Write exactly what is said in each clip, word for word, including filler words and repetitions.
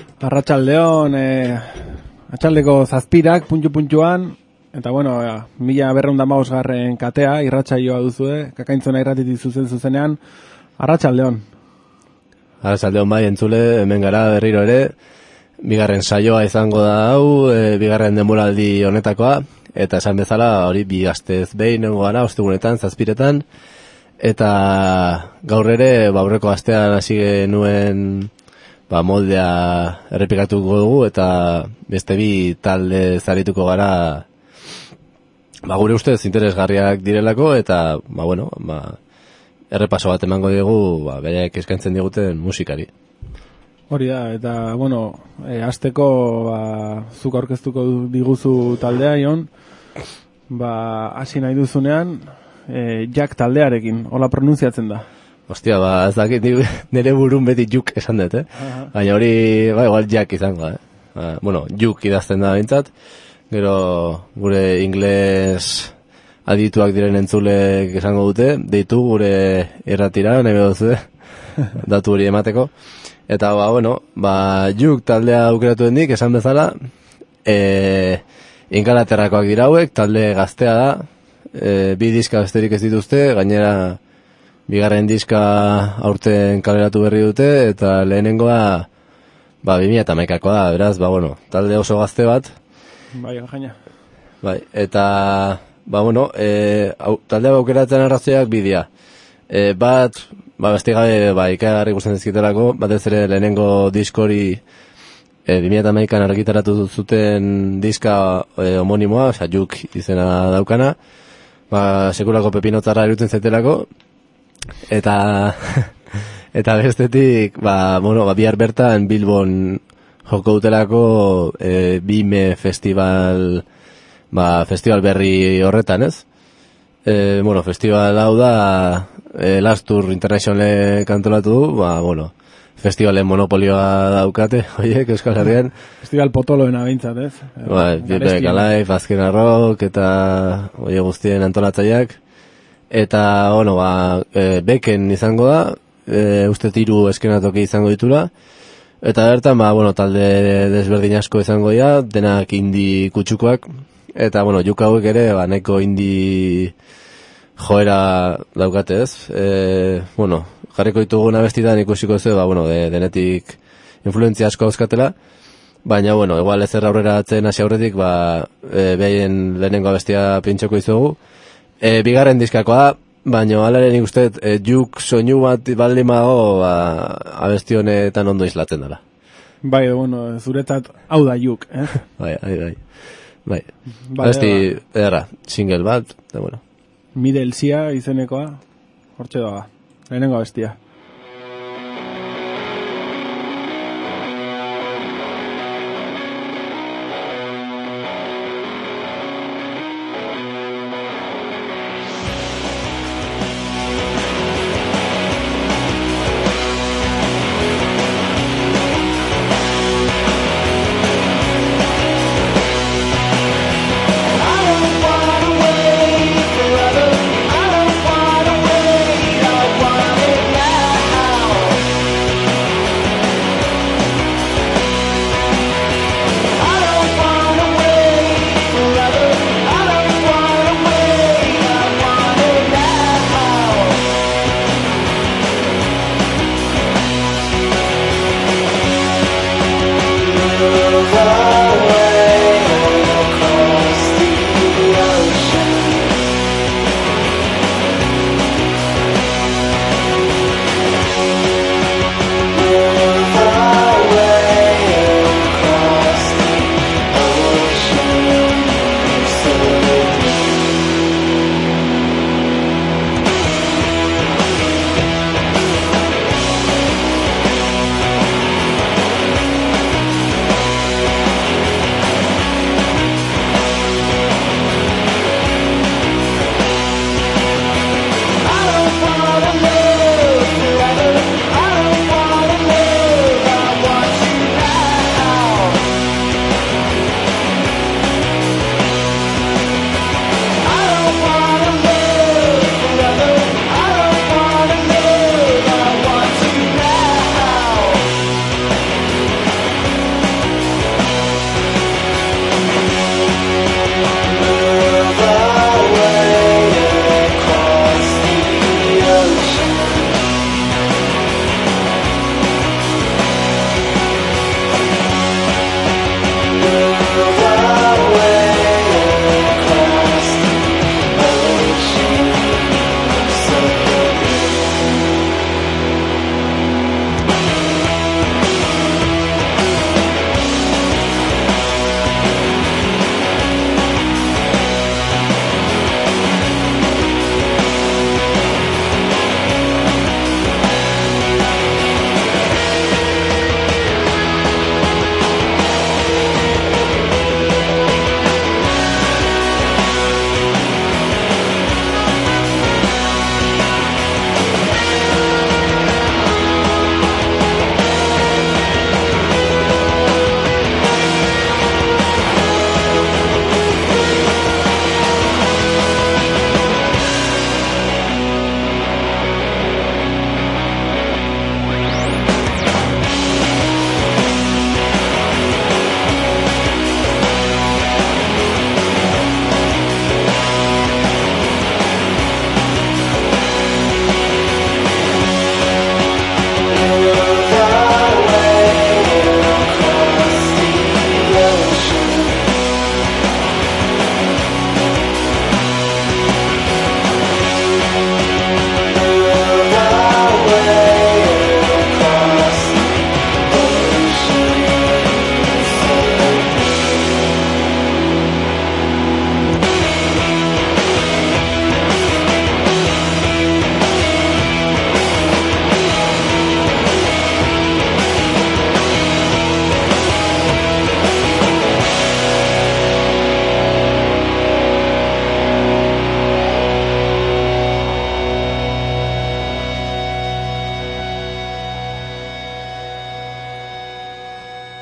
Arratsaldeon, eh, atxaldeko zazpirak, puntu-puntuan, eta bueno, ja, mila berreun da mausgarren katea, irratsaioa duzue, kakaintzona irratitik zuzen zuzenean, arratsaldeon. Arratsaldeon bai, entzule, hemen gara berriro ere, bigarren saioa izango da hau, e, bigarren denboraldi honetakoa, eta esan bezala, hori bi gaztez behin nengo gara, ostegunetan, zazpiretan, eta gaur ere, aurreko astean hasi genuen ba, moldea errepikatuko dugu, eta beste bi talde zarituko gara, ba, gure ustez interesgarriak direlako, eta, ba, bueno, ba, errepaso bat emango dugu, ba, beraiek eskaintzen diguten musikari. Hori da, eta, bueno, e, azteko, ba, zuk aurkeztuko diguzu taldea, Ion, ba, hasi nahi duzunean, e, Jack taldearekin, hola pronunziatzen da. Ostia, ba, ez dakit, nire burun beti Juk esan dut, eh? Uh-huh. Baina hori, ba, igual Jack izango, eh? Ba, bueno, Juk idazten da bintzat, gero gure ingles adituak diren entzulek esango dute, deitu gure irratira, nahi bedozu, datu hori emateko. Eta, ba, bueno, ba, Juk taldea aukeratu dendik, esan bezala, e, Ingalaterrakoak dira hauek, talde gaztea da, e, bi diska besterik ez dituzte, gainera bigarren diska aurten kaleratu berri dute, eta lehenengoa, ba, bi mila hamaikakoa da, beraz, ba, bueno, talde oso gazte bat. Bai, jaina. Bai, eta, ba, bueno, e, au, taldea aukeratzen arrazoiak bidea. E, bat, ba, besti gabe, ba, ikagarri gusten dizkitelako, batez ere lehenengo diskori e, bi mila hamaikan argitaratu zuten diska e, homonimoa, oza, Juk izena daukana, ba, sekulako pepinotzarra irutzen zetelako, eta eta bestetik, ba, bueno, ba, bihar bertan Bilbon joko dutelako e, Bime festival, ba, festival berri horretan, ez? E, bueno, festival hau da e, Last Tour International kantolatu du, ba, bueno, festivalen monopolioa daukate, oiek, Euskal Herrian. Festival potoloena bintzat, ez? Ba, Bibek Alive, Azkena Rock, eta oie guztien antolatzaileak. Eta, bueno, ba, e, beken izango da, e, uste tiru eskenatoki izango ditura, eta bertan, ba, bueno, talde desberdin asko izango dira, denak indi kutsukoak, eta, bueno, Juk hauek ere, ba, nahiko indi joera daukate, ez? E, bueno, jarriko ditugu abestitan ikusiko zu, ba, bueno, de, denetik influentzia asko dauzkatela, baina, bueno, igual ezer aurrera atzen hasi aurretik, ba, e, behin lehenengo abestia pintxoko izugu. E, bigarren diskakoa, baina alare nik uste, e, Juk soinu bat baldin mago, ba, abesti honetan ondo islatzen dela. Bai, bueno, zuretzat hau da Juk, eh? Bai, bai, bai. Bai. Abesti, edera, single bat, da, bueno. Middle Sea izenekoa, hortxe doa, lehenengo abestia. Forever, I don't wanna wait, I want it now.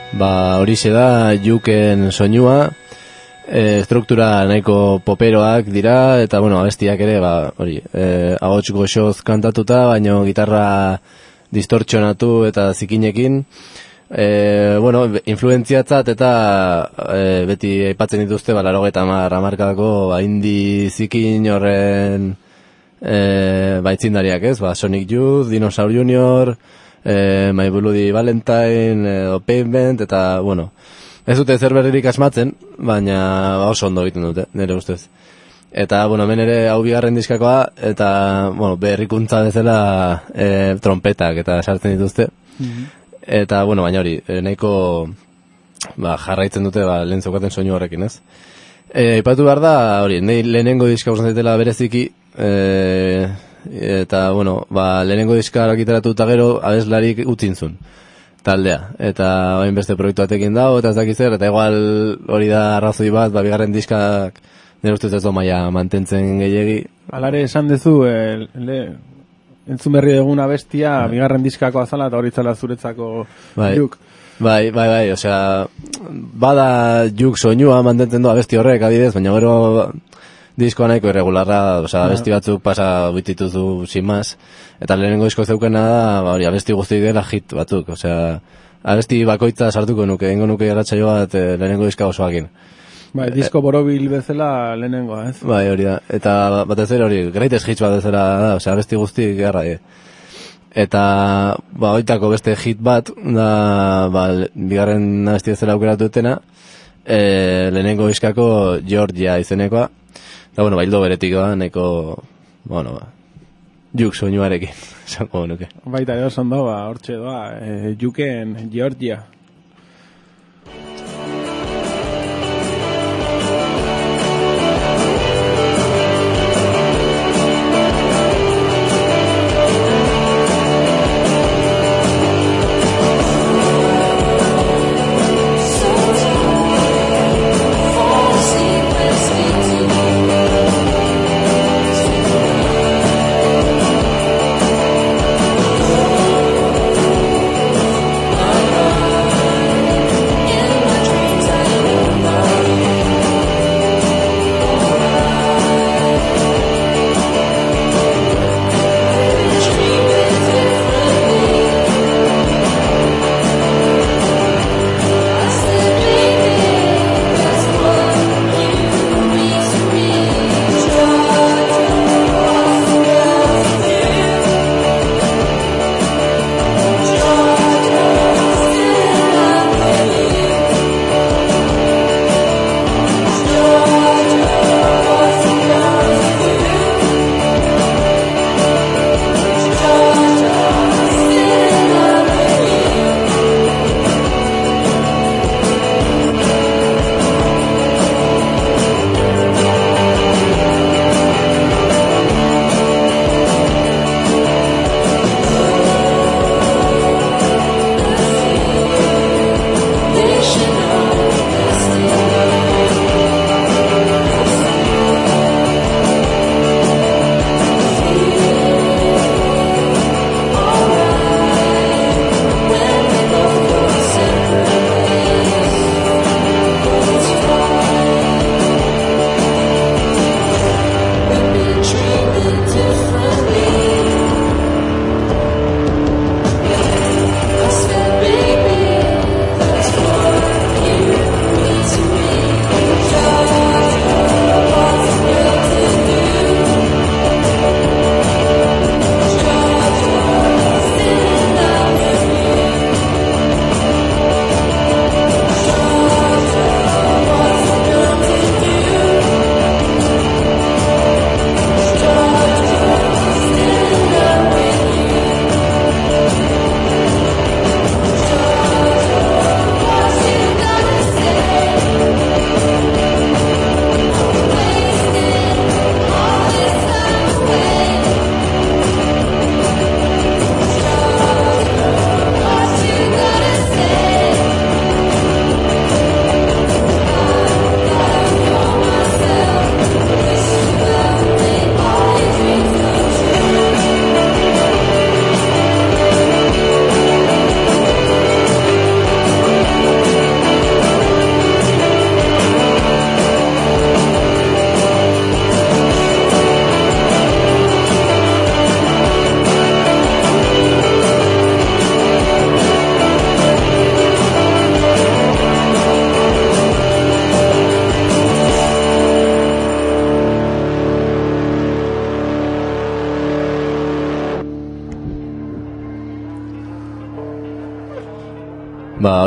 ba horixe da Juken soinua, e, struktura nahiko poperoak dira, eta bueno, abestiak ere, ba, hori, e, ahots goxoz kantatuta, baino gitarra distortxonatu eta zikinekin, e, bueno, influentziatzat eta e, beti aipatzen dituzte, ba, larogeita hamar hamarkadako ba, indi zikin horren e, ba, itzindariak, ez? Ba, Sonic Youth, Dinosaur Junior, e, My Bloody Valentine, edo Pavement, eta, bueno, ez dute zer berririk asmatzen, baina ba, oso ondo egiten dute, nire ustez. Eta, bueno, hemen ere hau bigarren diskakoa, eta, bueno, berrikuntza bezala e, trompetak eta sartzen dituzte. Mm-hmm. Eta, bueno, baina hori, e, nahiko ba, jarraitzen dute ba, lehen zaukaten soinu horrekin, ez? E, ipatu behar da, hori, nahi lehenengo diska usan zaitela bereziki, e, eta, bueno, ba, lehenengo diska argitaratu eta gero abeslarik utzintzun taldea, eta bain beste proiektu batekin dago, eta ez dakiz zer, eta igual hori da arrazoi bat, ba, bigarren diskak nire ustez ez maia mantentzen gehiegi. Alare esan dezu, e, le, entzun berri eguna bestia, bai. Bigarren diskako azala, eta hori zela zuretzako bai. Juk. Bai, bai, bai, osea, bada Juk soinua mantentzen doa besti horrek adidez, baina gero diskoa nahiko irregularra, osea, abesti batzuk pasa bitituzu sin más, eta lehenengo disko zeukena da, ba, hori, abesti guzti dela hit batzuk, osea, abesti bakoitza sartuko nuke, ingo nuke irratsaio bat e, lehenengo diska osoakin. Bai, disko borobil bezala lehenengoa, ez? Bai, hori da, eta batez ere hori, greatest hits bat bezala da, osea, abesti guzti gerra, e. Eta, ba, oitako beste hit bat, da, ba, bigarren abesti bezala aukeratu dutena, e, lehenengo diskako Georgia izenekoa, eta, bueno, baildo beretik da, neko, bueno, ba, Juk soinuarekin, esango nuke. Baita, edo zondo, ba, hortxe doa, e, Juken Georgia.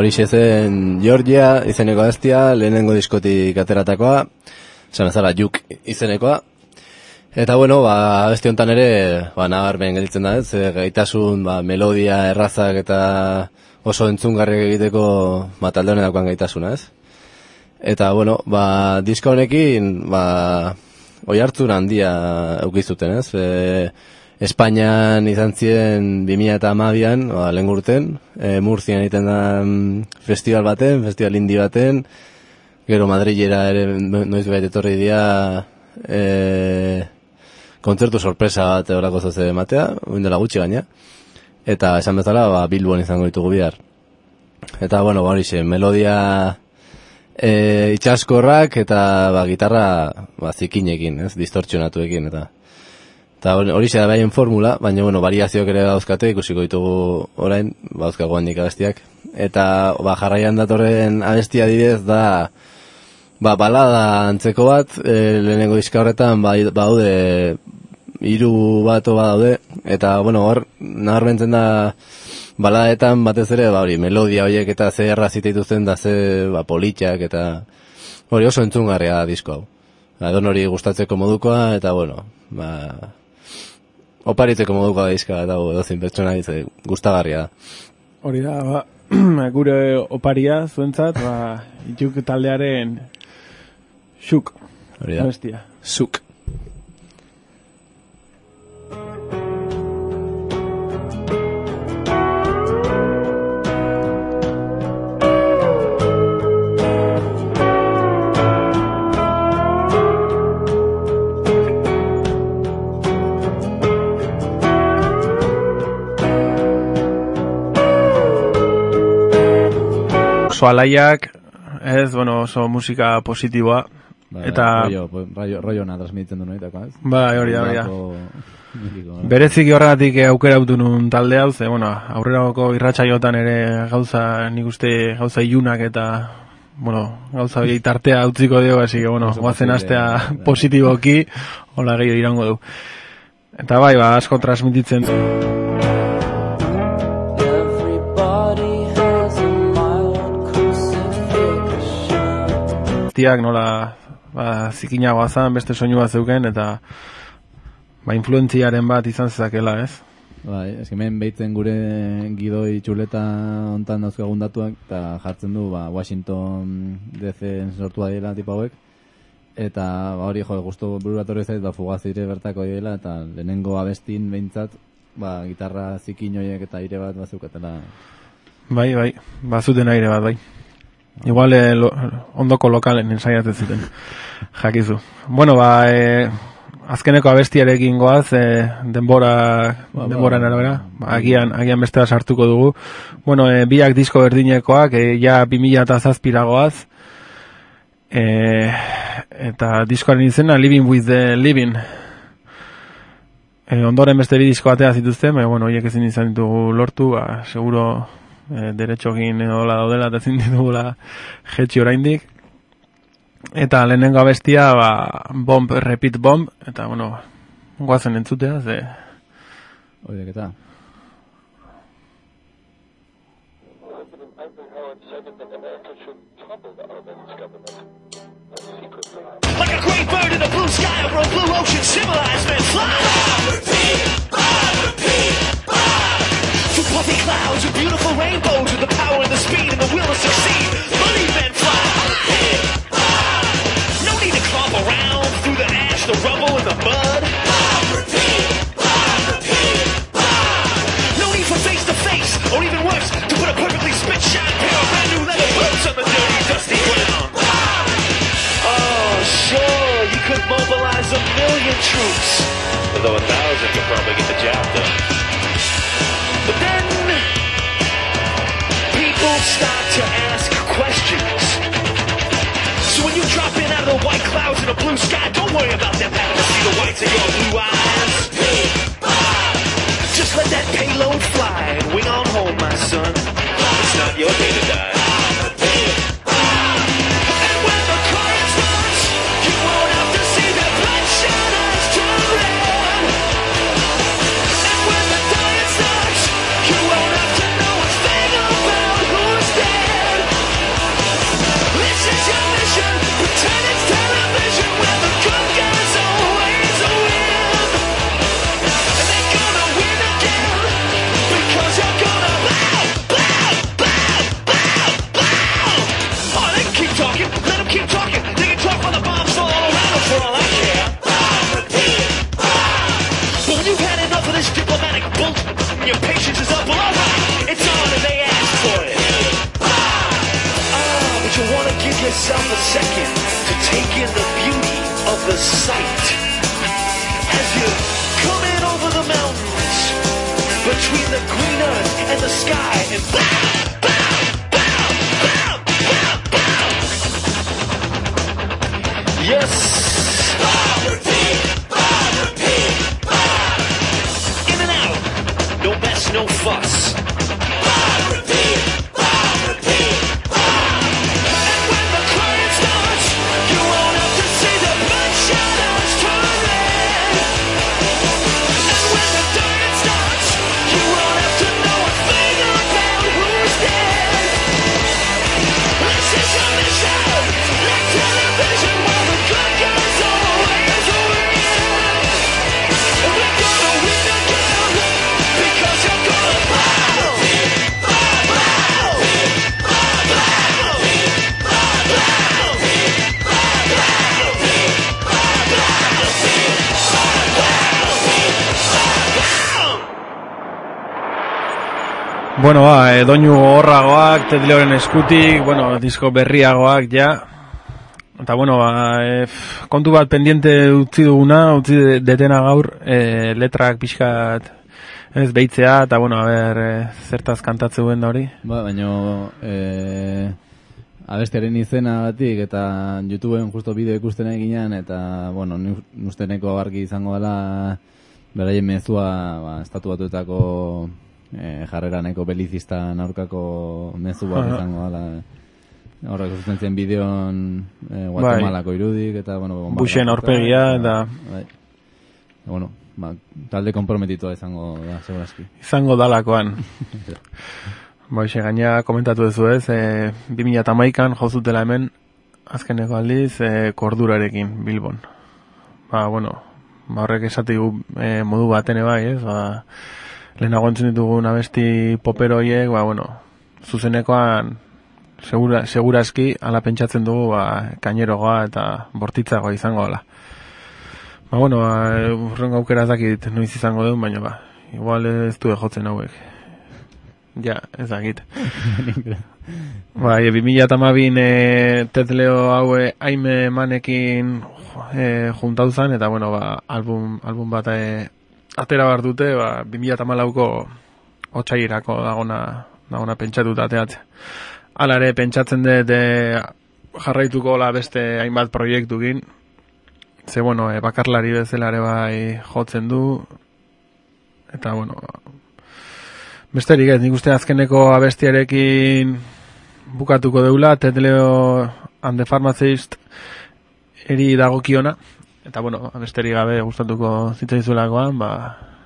horixe zen Georgia izeneko abestia, lehenengo diskotik ateratakoa, esan bezala Juk izenekoa. Eta bueno, ba, abesti honetan ere, ba, nabarmen gelditzen da, ez, e, gaitasun, ba, melodia, errazak eta oso entzungarriak egiteko, ba, talde honetan gaitasuna, ez. Eta bueno, ba, disko honekin, ba, oihartzun handia eukizuten, ez. E, Espainian izan ziren bi mila hamabian, ba, lehen urten, e, Murzian egiten da festival baten, festival indi baten, gero Madrilera ere noiz bait etorri dira, e, kontzertu sorpresa bat horako zoze ematea, oin dela gutxi gaina, eta esan bezala, ba, Bilbon izango ditugu bihar. Eta, bueno, ba, horixe, melodia e, itxaskorrak eta ba, gitarra ba, zikinekin, ez, distortzionatuekin, eta eta horixe da behaien formula, baina, bueno, variazioak ere dauzkate, ikusiko ditugu orain, bauzkago handik abestiak, eta ba, jarraian datorren abestia didez da, ba, balada antzeko bat, e, lehenengo diska horretan, ba, baude, hiru bato badaude, eta, bueno, hor, nabarmentzen da, baladetan batez ere, ba, hori, melodia horiek eta ze errazite dituzten da ze, ba, politxak, eta hori oso entzungarria da disko hau. Ba, edon hori gustatzeko modukoa, eta, bueno, ba, oparitzeko modukoa da diska, eta edozin pertsona dize, gustagarria da. Hori da, ba, gure oparia zuentzat, ba, Juk taldearen Xuk. Hori da. Bestia. Xuk. Oso alaiak, ez, bueno, oso musika positiboa. Ba, eta rollo, rollo, rollo na transmititzen du noitako, ez? Ba, hori da, hori da. Bereziki horregatik aukera autu nun talde hau, ze, bueno, aurrerako irratsaiotan ere gauza, nik uste gauza ilunak eta, bueno, gauza hori tartea utziko dio, hasi que, bueno, guazen astea positiboki, hola gehiago irango du. Eta bai, ba, asko transmititzen du. Tiak nola ba, zikinagoa zan, beste soinu bat zeuken, eta ba, influentziaren bat izan zezakela, ez? Bai, eskemen behitzen gure gidoi txuleta ontan dauzkagun datuak, eta jartzen du ba, Washington D C sortua dela tipo hauek, eta ba, hori jo, guztu bururatorri zait, ba, fugazire bertako dela, eta lehenengo abestin behintzat, ba, gitarra zikin horiek eta aire bat bazeukatela. Bai, bai, bazuten aire bat, bai. Igual eh, lo, ondoko lokalen ensaiatzen zuten, jakizu. Bueno, ba, eh, azkeneko abestiarekin goaz, eh, denbora, ba, denbora ba, arabera, ba, agian, agian bestea sartuko dugu. Bueno, eh, biak disko berdinekoak, eh, ja bi mila zazpira goaz, eh, eta diskoaren izena Living with the Living. Eh, ondoren beste bi disko batea zituzten, baina, bueno, hiek ezin izan ditugu lortu, ba, seguro E, deretxokin edola daudela eta ezin ditugula jetxi oraindik. Eta lehenengo abestia, ba, Bomb, Repeat Bomb, eta, bueno, guazen entzutea, ze... Oidek eta... Like a great bird in the blue sky over a blue ocean, civilized men fly. Repeat, repeat, through puffy clouds and beautiful rainbows, with the power and the speed and the will to succeed. Money men fly. No need to clomp around through the ash, the rubble, and the mud. No need for face to face, or even worse, to put a perfectly spit shine pair of brand new leather boots on the dirty, dusty ground. Oh, sure, you could mobilize a million troops, although a thousand could probably get the job done. But then, people start to ask questions. So when you drop in out of the white clouds in a blue sky, don't worry about them having to see the whites of your blue eyes. Just let that payload fly and wing on home, my son. It's not your day to die. And when the quiet starts, you won't have to see their bloodshot eyes turn red. And when the diet starts, you won't have to know a thing about who's dead. yourself a second to take in the beauty of the sight. As you're coming over the mountains, between the green earth and the sky, and bow, bow, bow, bow, bow, bow. Yes. Bow, repeat, bow, repeat, bow. In and out, no mess, no fuss. Bow, repeat, bow, repeat, bow. And when the crying starts, you won't have to see the blood shadows turn red. And when the dying starts, you won't have to know a thing about who's dead. This is a mission, like television, while the good guys always win. We're gonna win again, because you're gonna bow, bow, bow, bow, Bueno, ba, e, doinu horragoak, Ted Leoren eskutik, bueno, disko berriagoak, ja. Eta, bueno, ba, e, f, kontu bat pendiente utzi duguna, utzi de, detena gaur, e, letrak pixkat ez behitzea, eta, bueno, a ber, e, zertaz kantatze duen da hori. Ba, baina e, abestiaren izenagatik eta YouTubeen justo bideo ikusten eginean, eta, bueno, nusteneko argi izango dela beraien mezua, ba, estatu batuetako e, jarreraneko belizistan aurkako mezu bat izango dela. Horrek ikusten zen bideon e, Guatemalako irudik, eta, bueno, Bushen aurpegia, eta... Bai. Bueno, ba, talde komprometitua izango da, segurazki. Izango dalakoan. Boixe, gaina komentatu duzu ez, e, bi mila hamaikan jozutela hemen, azkeneko aldiz, e, kordurarekin, Bilbon. Ba, bueno, ba, horrek esatigu e, modu batene bai, ez, ba, lehenago entzun ditugun abesti poperoiek, ba, bueno, zuzenekoan, segura, segurazki, ala pentsatzen dugu, ba, kainerogoa eta bortitzagoa izango dela. Ba, bueno, ba, urrengo aukera ez dakit noiz izango duen, baina, ba, igual ez du jotzen hauek. Ja, ez dakit. Ba, e, bi mila hamabin e, Ted Leo haue Aime Manekin e, juntau zan, eta, bueno, ba, album, album bat e, atera bar dute, ba, bi mila hamalauko otsairako dagona, dagona pentsatuta ateatzea. Hala ere, pentsatzen dut e, jarraituko la beste hainbat proiektukin, ze, bueno, e, bakarlari bezala ere bai jotzen du, eta, bueno, besterik ez, nik uste azkeneko abestiarekin bukatuko deula, Ted Leo and the Pharmacist eri dagokiona, eta, bueno, besterik gabe gustatuko zitzaizuelakoan, ba,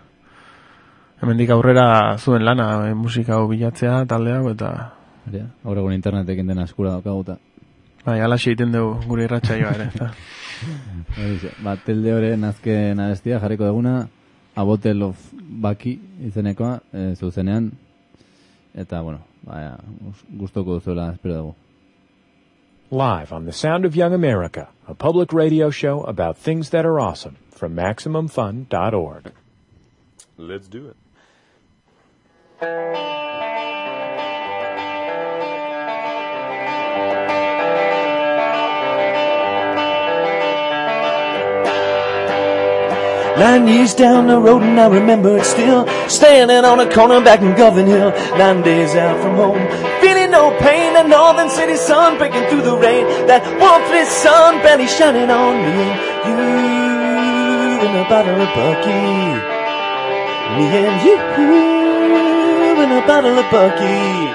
hemendik aurrera zuen lana, e, musika hau bilatzea, talde hau, eta... Gaur egun internetekin dena eskura daukaguta. Bai, alaxe egiten dugu gure irratsaioa ere. Ba, Ted Leoren azken abestia jarriko duguna, A Bottle of Baki izenekoa, e, zuzenean, eta, bueno, baya, gustoko duzuela, espero dugu. Live on The Sound of Young America, a public radio show about things that are awesome, from Maximum Fun dot org. Let's do it. Nine years down the road and I remember it still, standing on a corner back in Govan Hill, nine days out from home, feeling no pain, the northern city sun breaking through the rain, that warmth sun barely shining on me and you in a bottle of Bucky, me and you in a bottle of Bucky.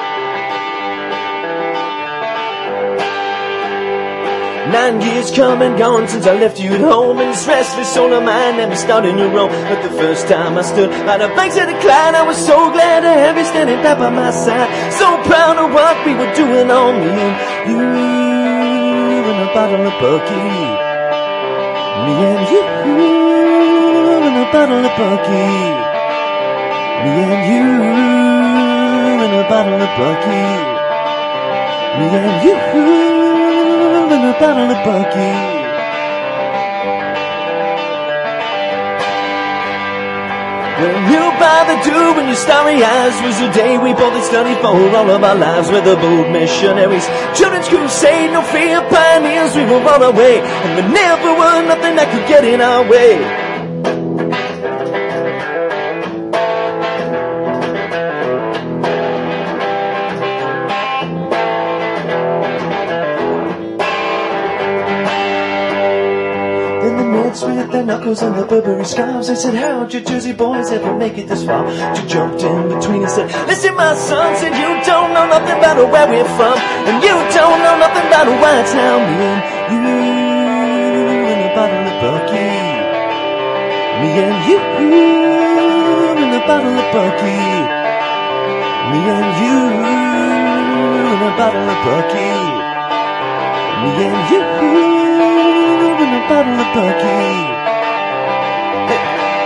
Nine years come and gone since I left you at home, and this restless soul of mine never started to roam. But the first time I stood by the banks of the Clyde, I was so glad to have you standing right by my side. So proud of what we were doing on me and you in a bottle of Bucky. Me and you in a bottle of Bucky. Me and you in a bottle of Bucky. Me and you in a bottle of Bucky. When you by the dew in your starry eyes was the day we both had studied for all of our lives. We're the bold missionaries, children's crusade, no fear pioneers. We will run away, and there never was nothing that could get in our way. With their knuckles and their Burberry scarves, they said, how'd you Jersey boys ever make it this far? She jumped in between and said, listen my son, said you don't know nothing about where we're from, and you don't know nothing about why it's now me and you in a bottle of Bucky. Me and you in a bottle of Bucky. Me and you in a bottle of Bucky. Me and you in a bottle of Bucky. Hey.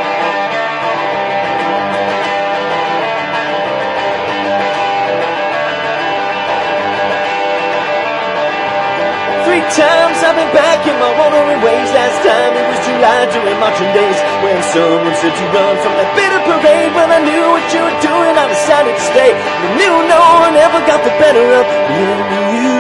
Three times I've been back in my wandering ways. Last time it was July during marching days, when someone said to run from that bitter parade. Well, I knew what you were doing, I decided to stay. I knew no one ever got the better of me and you.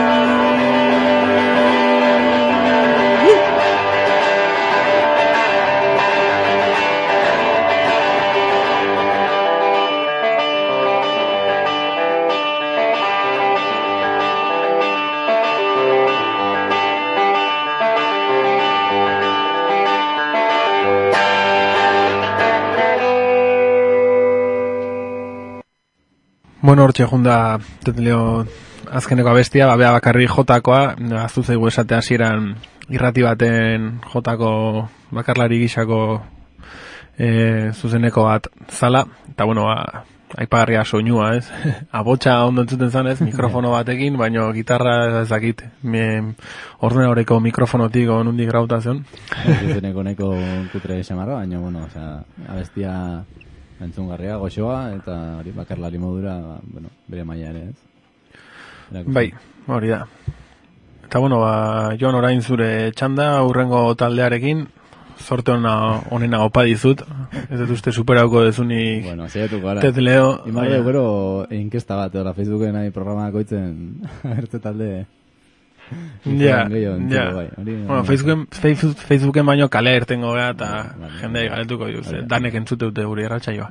Bueno, hortxe junda Tetleo azkeneko abestia, ba, bea bakarri jotakoa, aztu zaigu esate hasieran irrati baten jotako bakarlari gisako e, zuzeneko bat zala, eta bueno, ba, aipagarria soinua, ez? Abotsa ondo entzuten zanez, mikrofono batekin, baino gitarra ezakit, ordenadoreko mikrofonotik onundik grautazion. Zuzeneko neko kutre semarra, baina, bueno, o sea, abestia entzungarria, goxoa, eta hori bakarlari modura, bueno, bere maila ere, ez? Erakusten. Bai, hori da. Eta bueno, ba, Jon, orain zure txanda, urrengo taldearekin, sorte honena opa dizut, ez dut uste superauko dezunik bueno, gara. Tetleo. Imarre, gero, inkesta bat, ora Facebooken nahi programa koitzen, erte talde... Ja, ja. Bueno, Facebooken, Facebook, Facebooken baino kalea irtengo gara, eta vale, jendei galetuko duz, vale. Danek entzute dute guri erratxaioa.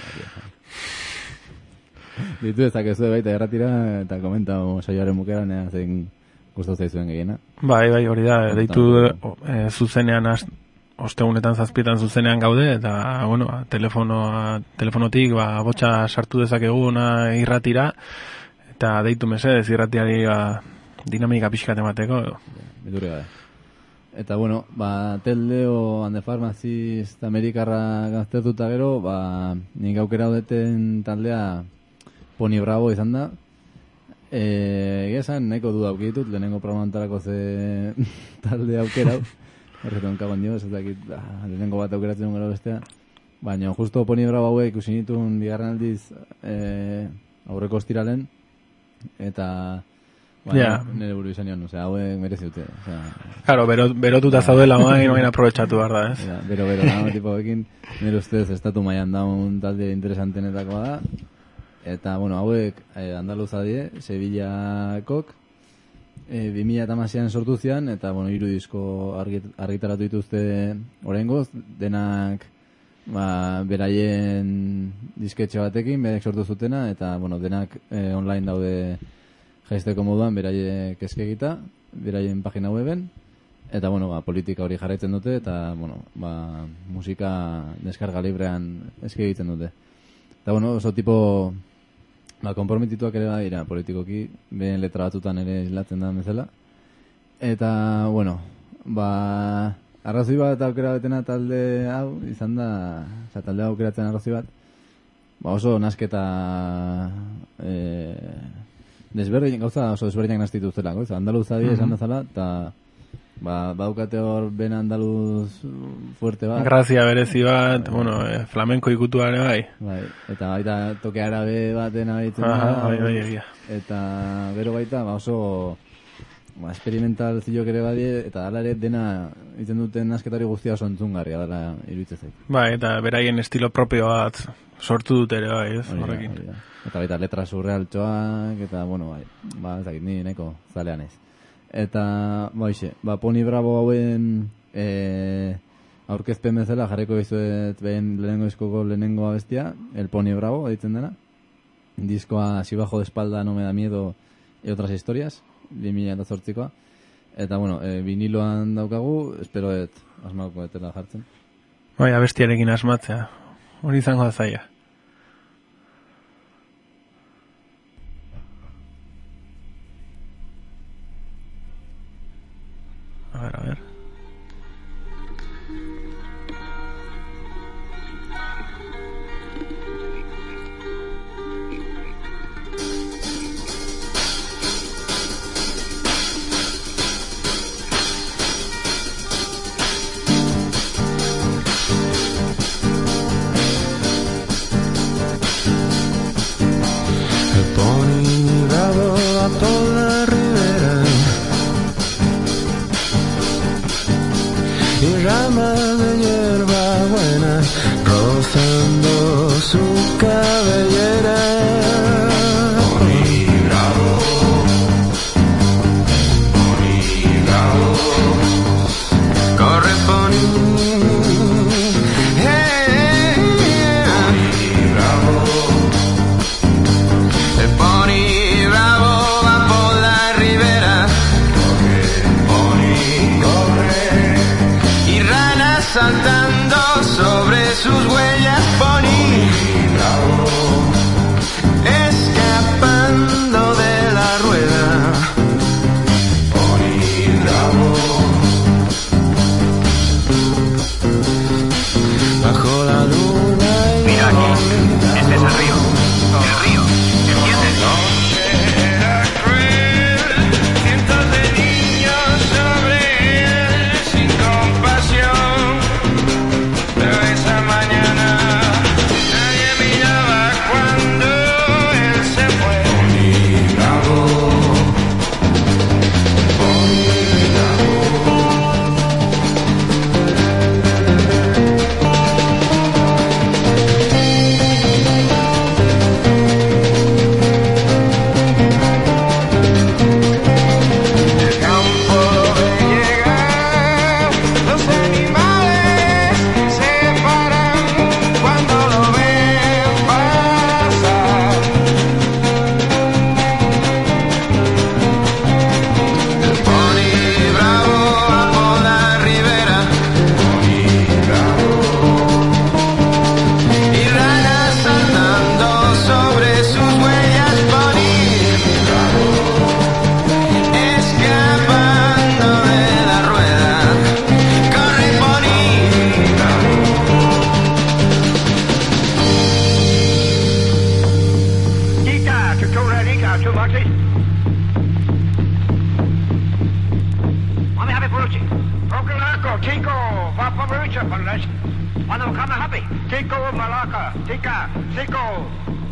Ditu ezak ez du baita erratira, eta komenta saioaren bukeran, ea zein gustau zaizuen gehiena. Bai, bai, hori da, deitu e, zuzenean, ostegunetan zazpietan zuzenean gaude, eta, bueno, telefonoa, telefonotik, ba, botxa sartu dezakeguna irratira, eta deitu mesedez irratiari, ba, dinamika pixkat emateko. Bidure gara. Eta, bueno, ba, Tetleo and the Pharmacist Amerikarra gaztetuta gero, ba, nik aukera duten taldea Pony Bravo izan da. E, Egesan, neko du daukitut, lehenengo programantarako ze talde aukera. Horretan kagon dio, ez dakit, lehenengo bat aukeratzen gara bestea. Baina, justo Pony Bravo hauek ikusi nituen bigarren aldiz e, aurreko ostiralen, eta... Baina, yeah. Nire buru izan nion, osea, hauek merezi dute. Osea, claro, bero, berotuta zaudela main, noin aprobetxatu behar da, ez? Ja, bero, bero, nago, tipo, ekin, nire ustez, estatu maian daun talde interesantenetakoa da. Eta, bueno, hauek, eh, andaluza die, Sevillakok, eh, bi mila hamaseian sortu zian, eta, bueno, hiru disko argit, argitaratu dituzte oraingoz, denak, ba, beraien disketxe batekin, berak sortu zutena, eta, bueno, denak eh, online daude jaisteko moduan beraiek eskegita, beraien pagina weben, eta, bueno, ba, politika hori jarraitzen dute, eta, bueno, ba, musika deskarga librean eskegiten dute. Eta, bueno, oso tipo, ba, konprometituak ere dira politikoki, behen letra batutan ere islatzen da bezala. Eta, bueno, ba, arrazoi bat aukera betena talde hau, izan da, oza, talde aukeratzen arrazoi bat, ba, oso nasketa, eh, desberdin, gauza oso desberdinak nastituztelako, ez? Andaluza di esan bezala, eta ba, baukate hor ben andaluz fuerte bat. Grazia berezi bat, bai. Bueno, eh, flamenko ikutua ere bai. Bai, eta baita toke arabe baten abaitzen da. Aha, bai, bai, egia. Eta bero baita, ba, oso ba, experimental zilok ere badie, eta dala ere dena egiten duten asketari guztia oso entzungarria dela iruditzen zait. Bai, eta beraien estilo propio bat sortu dut ere, bai, ez, horrekin. Hori da. Eta baita letra surrealtxoak, eta, bueno, bai, ba, ez dakit, ni neko zalean ez. Eta, ba, ixe, ba, Pony Bravo hauen e, aurkezpen bezala jarriko izuet behin lehenengo diskoko lehenengo abestia, el Pony Bravo, ditzen dena. Diskoa Si bajo de espalda no me da miedo y otras historias, bi mila zortzikoa. Eta, bueno, e, viniloan daukagu, espero et asmauko etela jartzen. Bai, abestiarekin asmatzea, hori izango da zaila. A ver, a ver. El Pony Bravo a toda ribera y ramas de hierba buena rozando su cabellera. Pony Bravo, Pony Bravo, corre Pony. Hey, Pony Bravo, el Pony Bravo va por la ribera. Corre, Pony, corre. Y ranas saltando sobre sus huellas, Pony Bravo, escapando de la rueda. Pony Bravo, bajo la luna. Mira aquí, este es el río. El río, ¿entiendes? Era cruel, cientos de niños sobre él sin compasión. Pero esa mañana nadie miraba cuando él se fue. Pony Bravo, Pony Bravo. El campo ve llegar, los animales se paran cuando lo ven pasar. El Pony Bravo va por la ribera. Pony Bravo, y ranas saltando sobre sus huellas. Pony Bravo, escapando de la rueda. Corre Pony Bravo. Chica, tu churranica, tu maxi. Mamy happy poruczy. Prokulako, Kiko, va poruczy, panleś. Ano kama happy. Kiko, malaka, tika, Kiko.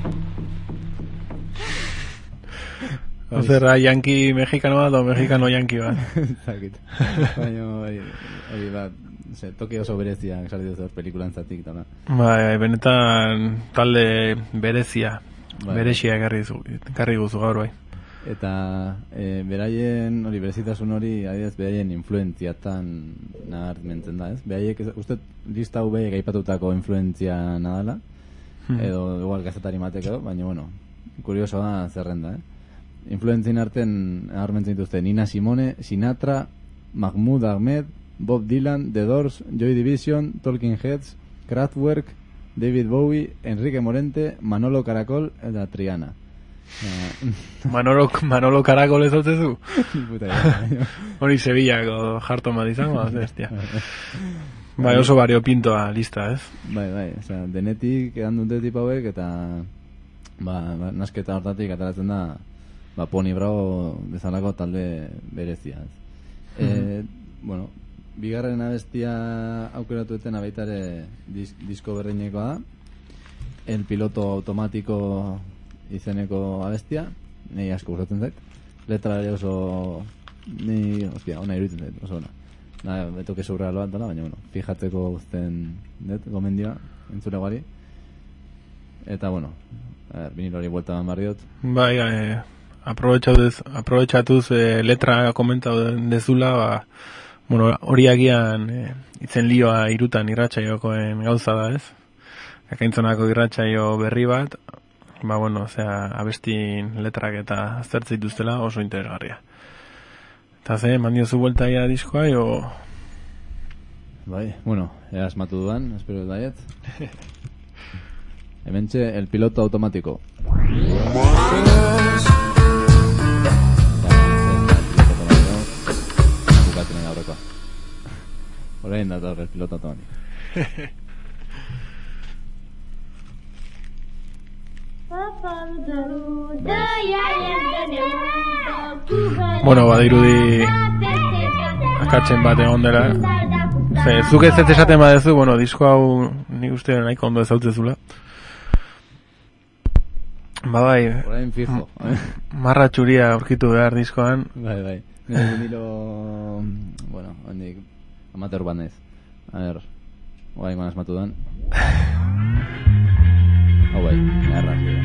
Ozerra, yankee mexicano bat o mexicano yankee bat. Zakit. Baina, hori, hori bat, ze, toki oso bereziak sarri dut pelikulan zatik, eta Bai, benetan talde berezia, Bai. berezia ekarri zu- ekarri guzu gaur, bai. Eta e, beraien, hori, berezitasun hori, adidez, beraien influentziatan nabarmentzen da, ez? Beraiek, ez- uste, lista hau behek aipatutako influentzia nadala, Hmm. edo igual gazetari matek edo, baina, bueno, kuriosoa zerrenda, eh? Influentzien arten nabarmentzen dituzte Nina Simone, Sinatra, Mahmoud Ahmed, Bob Dylan, The Doors, Joy Division, Talking Heads, Kraftwerk, David Bowie, Enrique Morente, Manolo Caracol eta Triana. Ah, Manolo, Manolo Caracol ez dut zu? puta idea. Hori Sevillako jarto bat izango, bestia. Bai, oso variopintoa lista, ez? Bai, bai, osea, denetik edan dute tipa hauek eta ba, ba, nasketa hortatik ataratzen da ba, Pony Bravo bezalako talde berezia. Ez. E, bueno, bigarren abestia aukeratu eten abaitare dis, disko berdinekoa da. El piloto automatiko izeneko abestia, nei asko gustatzen zait. Letra ere oso ni, hostia, ona iruditzen dut, oso ona. Na, betoke sobra loa dela, baina, bueno, fijatzeko guzten dut, gomendioa, entzule guari. Eta, bueno, a ver, vinilori vuelta man barriot. Bai, eh, aprobetxatuz, aprobetxatuz eh, letra komentau dezula, ba, bueno, hori agian eh, itzen lioa irutan irratsaiokoen gauza da, ez? Ekaintzonako irratsaio berri bat, ba, bueno, osea, abestin letrak eta aztertze dituztela oso interesgarria. Eta ze, mandiozu vuelta ia diskoa, jo... Bai, bueno, ea asmatu dudan, espero daiet. Hementxe, el piloto automático. Bukatzen egin aurrekoa. Horain da el piloto automático. Bueno, badirudi akatzen bat egon dela. Ze, zuk ez ez esaten badezu, bueno, disko hau nik uste nahiko ondo ezautzezula. Ba bai, Orain fijo. marra txuria aurkitu behar diskoan. Bai, bai. Nire vinilo, bueno, handik amateur bat naiz. A ver, orain goan asmatu dan. Hau bai, erraz dira.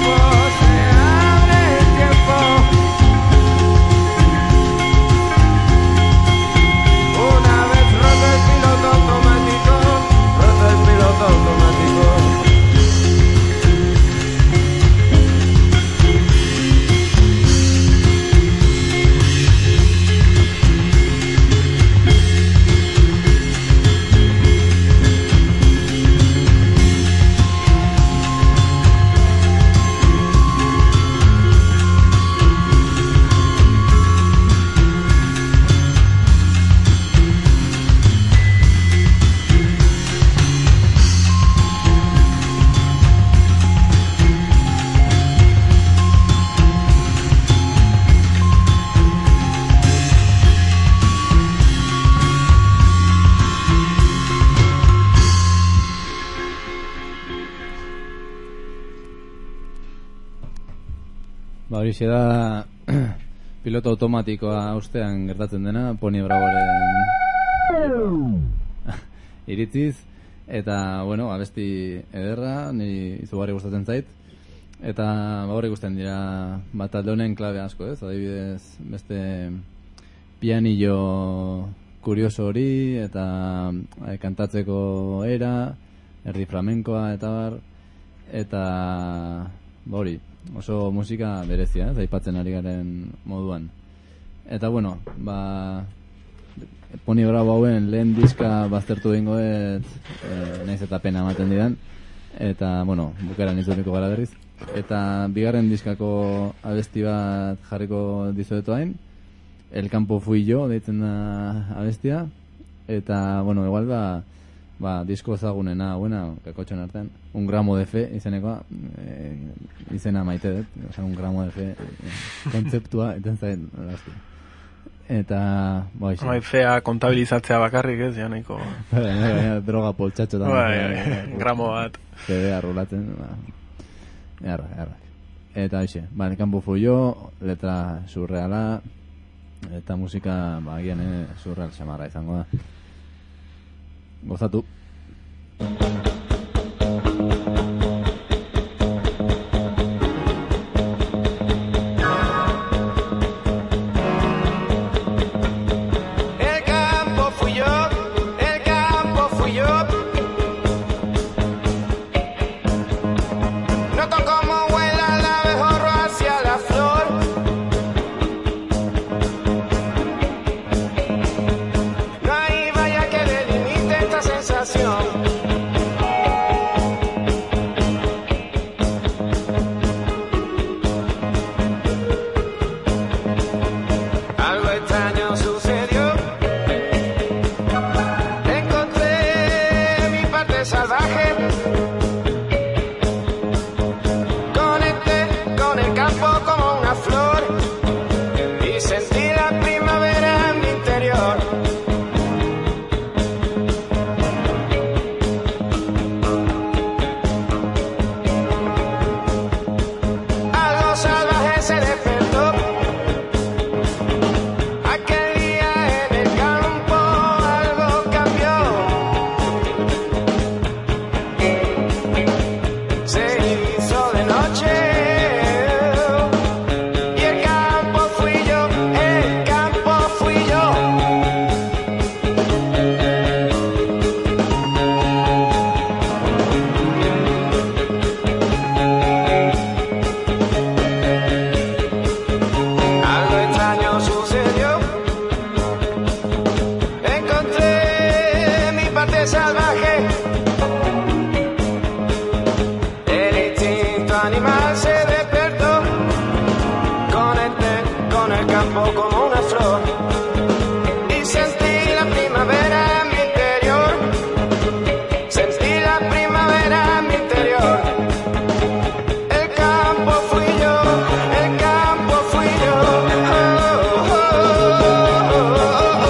Se abre el tiempo, Ba, horixe da piloto automatikoa ustean gertatzen dena, Pony Bravoren iritziz, eta, bueno, abesti ederra, ni izugarri gustatzen zait, eta ba, hor ikusten dira bat talde honen klabe asko, ez? Adibidez, beste pianillo kurioso hori, eta eh, kantatzeko era, erdi flamenkoa, eta bar, eta ba, hori, oso musika berezia, ez? Aipatzen ari garen moduan. Eta, bueno, ba, Pony Bravo hauen lehen diska baztertu dingo ez, e, naiz eta pena ematen didan, eta, bueno, bukaran itzuliko gara berriz. Eta bigarren diskako abesti bat jarriko dizuetu hain, El Campo Fui Yo deitzen da abestia, eta, bueno, igual ba, ba disko ezagunena, buena, kakotxon artean, Un Gramo de Fe izenekoa, e, izena maite dut, oza, Un Gramo de Fe e, kontzeptua, eten zain, gazti. Eta, bai, bai, fea kontabilizatzea bakarrik, ez, ja nahiko. Droga poltsatxo da. Bai, gramo bat. Zedea rulatzen, ba, erra, erra. Eta, hoxe, ba, El Campo Fui Yo, letra surreala, eta musika, ba, agian, eh, surreal xamarra izango da. Gozatu. El campo fui yo, el campo fui yo. Noto cómo vuela el abejorro hacia la flor. No hay valla que delimite esta sensación. Algo extraño sucedió. Encontré mi parte salvaje. Conecté con el campo como una flor y sentí la primavera en mi interior. Algo salvaje se despertó. Aquel día en el campo algo cambió. Se hizo de noche y el campo fui yo, el campo fui yo. Algo extraño sucedió. Encontré mi parte salvaje. El instinto animal se despertó. Conecté con el campo como una flor y sentí la primavera en mi interior. Sentí la primavera en mi interior. El campo fui yo, el campo fui yo. Oh, oh, oh, oh,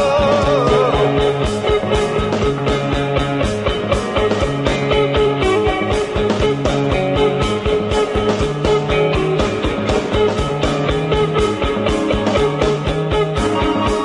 oh, oh.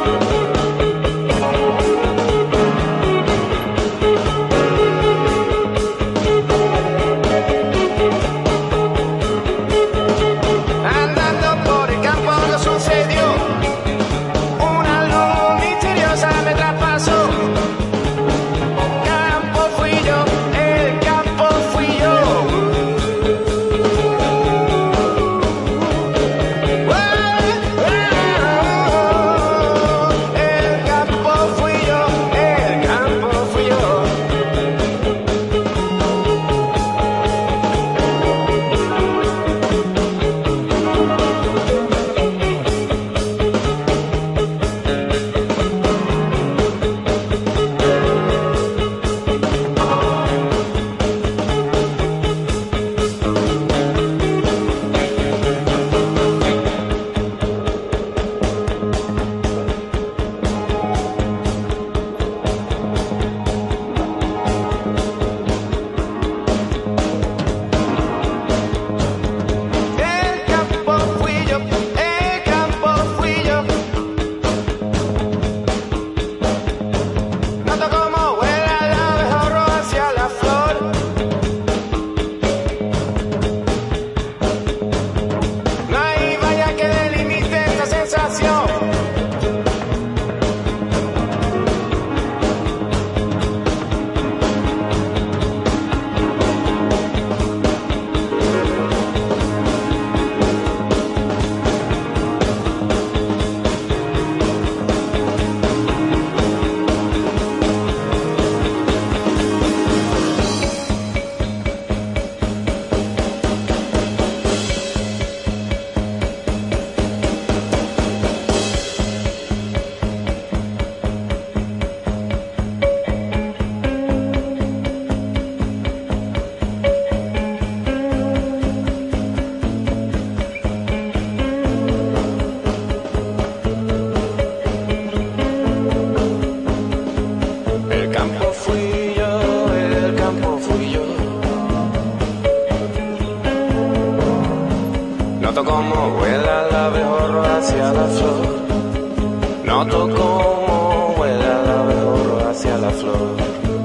Noto cómo vuela el abejorro hacia la flor.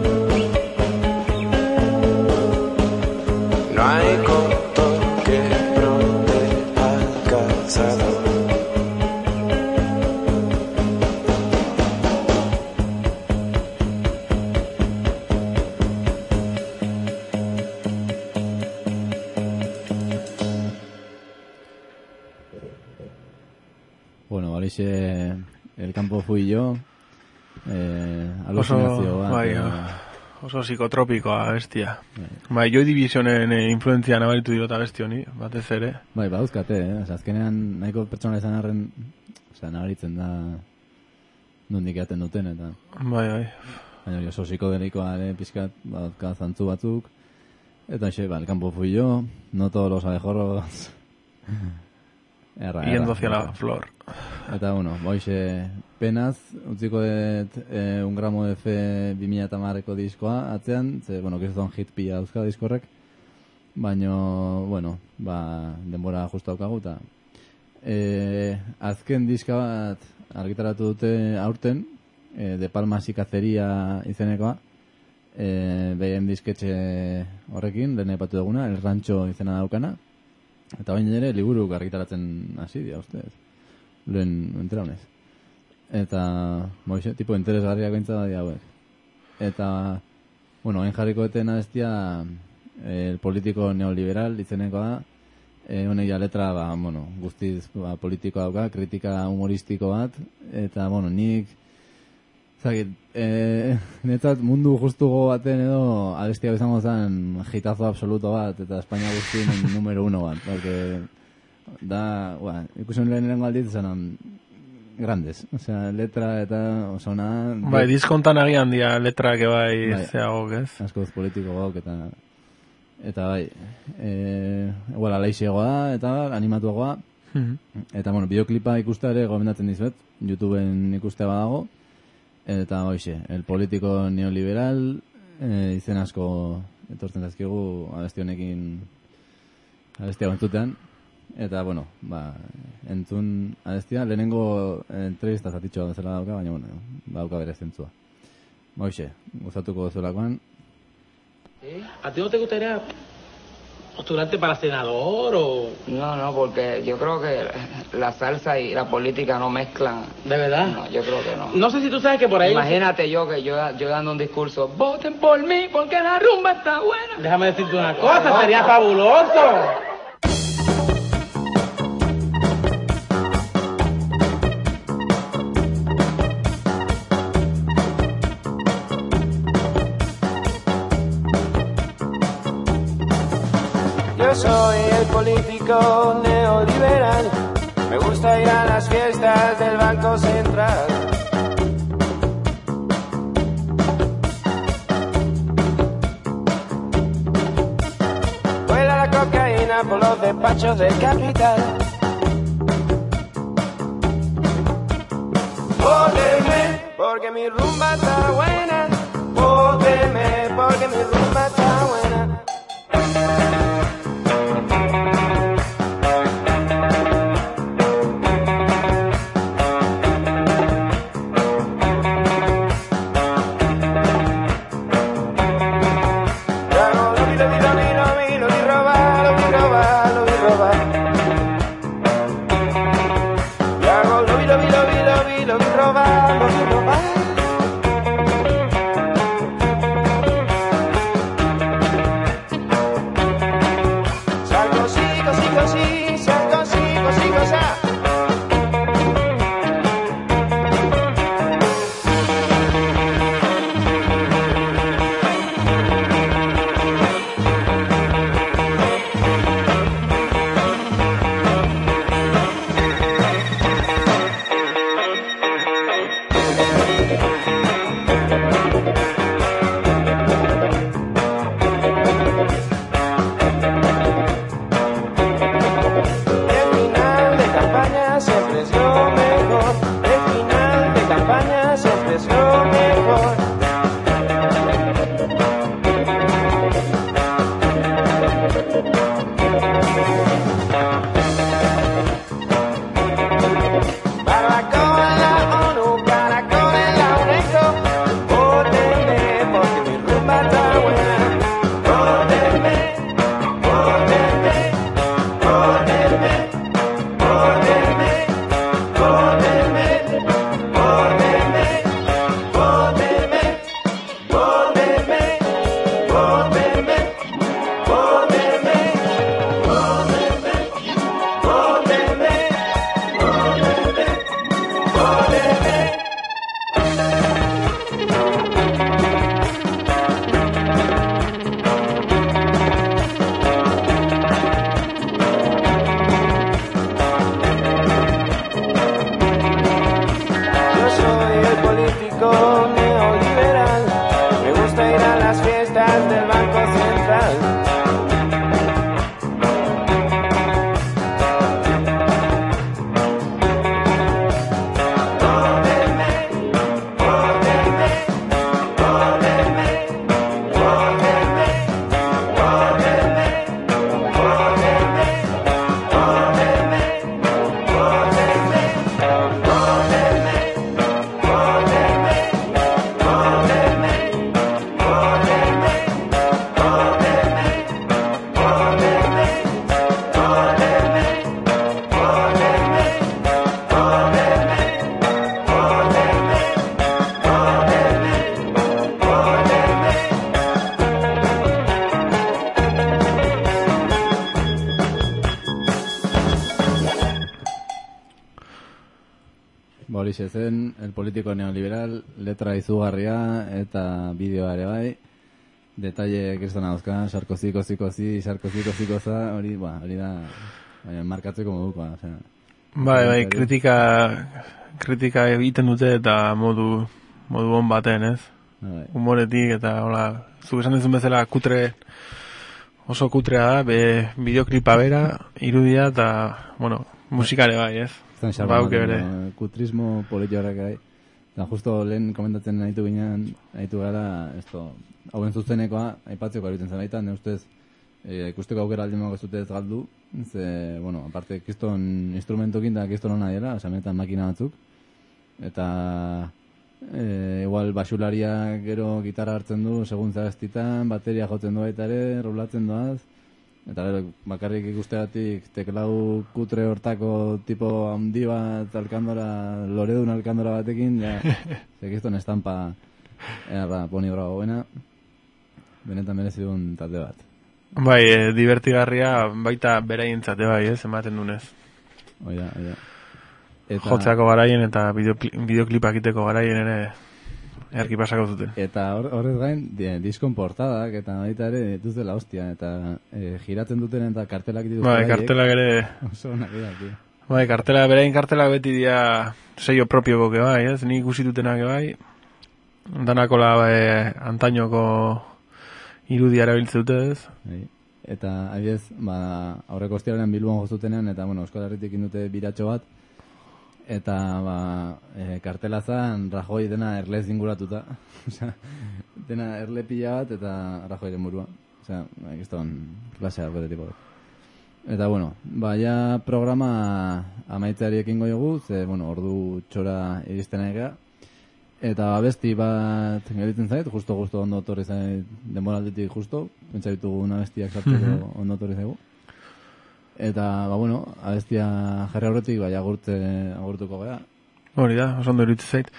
No hay coto que proteja al cazador. Bueno, horixe El campo fui yo, eh, alucinazio bat. Bai, eh, oso psikotropikoa bestia. Bai, Joy Divisionen eh, influenzia nabaritu diota besti honi, batez ere. Bai, badauzkate, eh? Osa, azkenean nahiko pertsona izan arren, osa, nabaritzen da nondik eaten duten, eta... Bai, bai. Baina oso psikodelikoa ere pizkat, badauzka zantzu batzuk. Eta xe, ba, El campo fui yo, no todos los abejorros... Erra, Yendo erra, hacia la erra. flor. Eta, bueno, boixe, penaz, utziko dut eh, un gramo de fe bi mila hamareko diskoa atzean, ze, bueno, kriston hit pila dauzka diskorrek, baino, bueno, ba, denbora justu daukagu, eta eh, azken diska bat argitaratu dute aurten, eh, De Palmas y Cacería izenekoa, eh, behien disketxe horrekin, lehen aipatu duguna, El Rancho izena daukana, eta baina ere liburuk argitaratzen hasi dira, ustez. Lehen entera honez. Eta, moixe, tipo interesgarriak bintza da hauek. Eta, bueno, hain jarriko etena bestia, el politiko neoliberal izeneko da, e, honek ja letra, ba, bueno, guztiz ba, politikoa dauka, kritika humoristiko bat, eta, bueno, nik, zagit, e, netzat mundu justugo baten edo abestia izango zen hitazo absoluto bat, eta Espainia guztien numero uno bat, porque da, ba, ikusen lehen erengo aldit zanon grandes, osea, letra eta osona... Bai, diskontan agian dia letrak bai, bai zeagok, ez? Askoz politiko gauk eta eta bai, e, igual alaixegoa da, eta animatuagoa, Mhm. eta bueno, bideoklipa ikustea ere gomendatzen dizuet, YouTubeen ikustea badago, eta hoixe, el politiko neoliberal, e, izen asko etortzen zaizkigu abesti honekin abestia bantzutean, eta bueno, ba, entzun abestia, lehenengo entrevista zatitxoa bezala dauka, baina bueno, dauka bere zentzua. Hoixe, gustatuko duzulakoan. ¿A ti no te gustaría postularte para senador o...? No, no, porque yo creo que la salsa y la política no mezclan. ¿De verdad? No, yo creo que no. No sé si tú sabes que por ahí... Imagínate yo que yo, yo dando un discurso, voten por mí porque la rumba está buena. Déjame decirte una cosa, sería fabuloso. Yo soy el político neoliberal. Me gusta ir a las fiestas del Banco Central. Vuela la cocaína por los despachos del capital. Vóteme porque mi rumba está buena. Vóteme porque mi rumba está buena. horixe zen, el politiko neoliberal, letra izugarria eta bideoa ere bai, detalle kristona dauzka, Sarkozy, kozi, kozi, Sarkozy, kozi, koza, hori, ba, hori da, bai, markatzeko modukoa, osea. Bai, bai, kritika, kritika egiten dute eta modu, modu on baten, ez? Bai. Humoretik eta, hola, zuk esan dizun bezala kutre, oso kutrea da, be, bideoklipa bera, irudia eta, bueno, musikare bai, ez? Bauke bere. Kutrismo politioarak gai. Eta justo lehen komentatzen nahitu ginen, nahitu gara, esto, hauen zuzenekoa, aipatzeko erbitzen zen baita, ne ustez, e, ikusteko aukera aldin mago ez dute ez galdu, ze, bueno, aparte, kiston instrumentokin da kiston hona dela, oza, menetan makina batzuk, eta e, igual basularia gero gitarra hartzen du, segun zagaztitan, bateria jotzen du baita ere, rulatzen doaz, eta gero bakarrik ikusteatik teklau kutre hortako tipo handi bat alkandora, loredun alkandora batekin, ja, zekiston estampa erra poni bragoena, benetan merezi duen talde bat. Bai, e, divertigarria baita beraientzate bai, ez, ematen dunez. Oida, oida. Eta... Jotzeako garaien eta bideoklipak iteko garaien ere erki pasako zuten. Eta horrez gain, diskon portadak eta baita ere dituzela hostia, eta e, giratzen duten eta kartelak dituzela. Bai, kartelak ere... Oso onak dira, tío. Bai, kartela, berain kartelak beti dira sello propioko ke bai, ez, nik usitutenak bai, danakola bai, antainoko irudia erabiltze dute, ez? Bai. Eta, adibidez, ba, aurreko ostiaren Bilbon jozutenean, eta, bueno, Euskal Herritik indute biratxo bat, eta, ba, e, kartela zan, Rajoy dena erlez inguratuta. Osea, dena erle pila bat, eta Rajoyren burua. Osea, ekiston, klasea bete tipo. Eta, bueno, ba, ja programa amaitzeari ekingo jogu, ze, bueno, ordu txora iristen egea. Eta abesti bat geritzen zait, justo justo ondo torri zait denboralditik justo, pentsa ditugu abestiak sartzeko mm-hmm. ondo torri zaigu. Eta, ba bueno, abestia jarri aurretik, bai agurtze, agurtuko gara. Hori da, oso ondo iruditzen zait.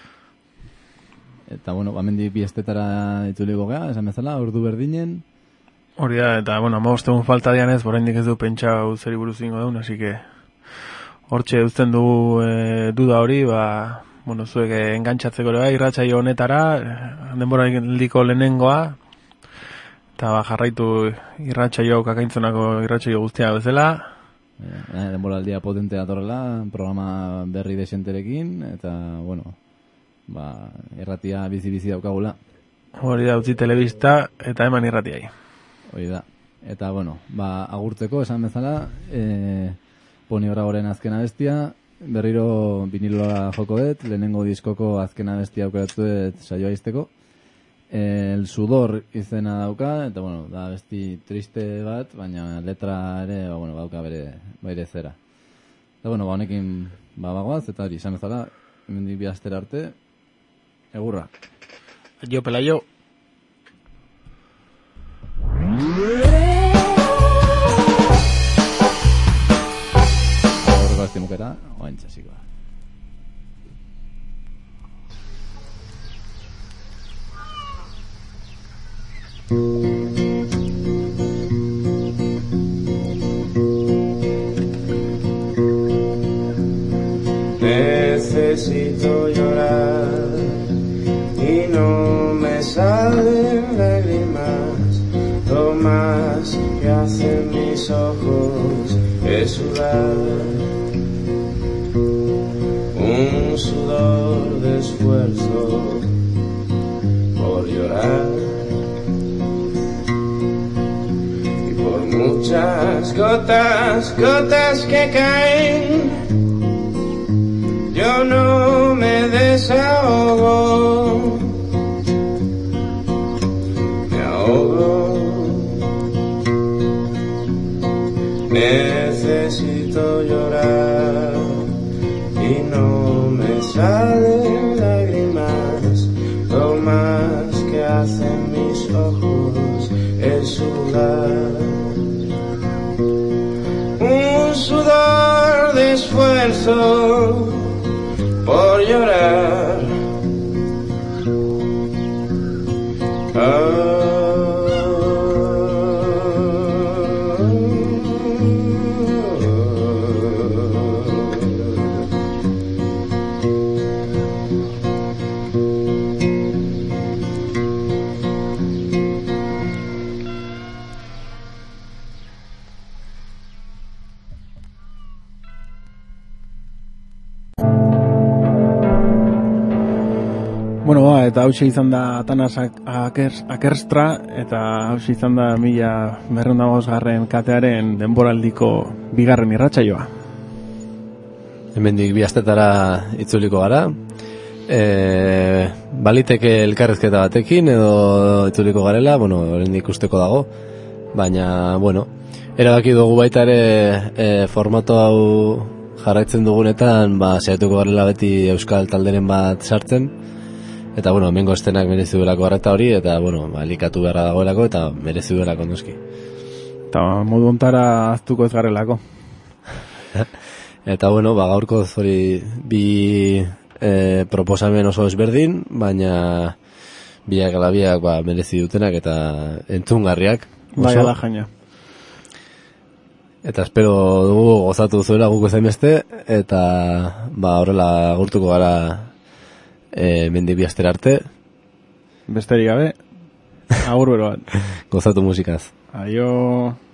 Eta, bueno, bamendi bi estetara itzuliko gara, esan bezala, ordu berdinen. Hori da, eta, bueno, ama bostegun falta dian ez, oraindik ez du pentsa zeri buruz ingo daun, así que hortxe uzten dugu e, duda hori, ba... Bueno, zuek engantzatzeko ere bai, irratsaio honetara, denbora liko lehenengoa, eta ba, jarraitu irratsaio kakaintzonako irratsaio guztia bezala. Ja, denbora aldia potentea torrela, programa berri desenterekin, eta, bueno, ba, irratia bizi-bizi daukagula. Hori da, utzi telebista, eta eman irratiai. Hori da. Eta, bueno, ba, agurtzeko, esan bezala, e, Poni Bragoren azken abestia, berriro viniloa joko dut, lehenengo diskoko azken abestia aukeratu dut saioa izteko. El sudor izena dauka, eta, bueno, da abesti triste bat, baina letra ere, ba, bueno, dauka bere, bere zera. Eta, bueno, ba, honekin ba, bagoaz, eta hori, esan bezala, hemendik bi astera arte, egurra. Jo, pelaio. Estimukera, oain txasikoa. Necesito llorar y no me salen lágrimas. Lo más que hacen mis ojos es sudar. Un sudor de esfuerzo por llorar y por muchas gotas, gotas que caen, yo no me desahogo, me ahogo. Necesito llorar y no me salen lágrimas. Lo más que hacen mis ojos es sudar. Un sudor de esfuerzo por llorar. Ah. Bueno, ba, eta hauxe izan da Tanas Akers, Akerstra, eta hauxe izan da mila berrehun garren katearen denboraldiko bigarren irratsaioa. Hemendik bi astetara itzuliko gara. E, baliteke elkarrezketa batekin edo itzuliko garela, bueno, oraindik ikusteko dago, baina, bueno, erabaki dugu baita ere e, formato hau jarraitzen dugunetan, ba, saiatuko garela beti euskal talderen bat sartzen, eta, bueno, hemengo estenak merezi duelako harreta hori, eta, bueno, ba, elikatu beharra dagoelako, eta merezi duelako noski. Eta modu ontara aztuko ez garelako. Eta, bueno, ba, gaurko hori bi e, proposamen oso ezberdin, baina biak ala biak ba, merezi dutenak eta entzungarriak. Bai, ala jaina. Eta espero dugu gozatu zuela guk ezain beste, eta ba, horrela gurtuko gara e, mendi bi astera arte. Besterik gabe, agur beroan. Gozatu musikaz. Aio.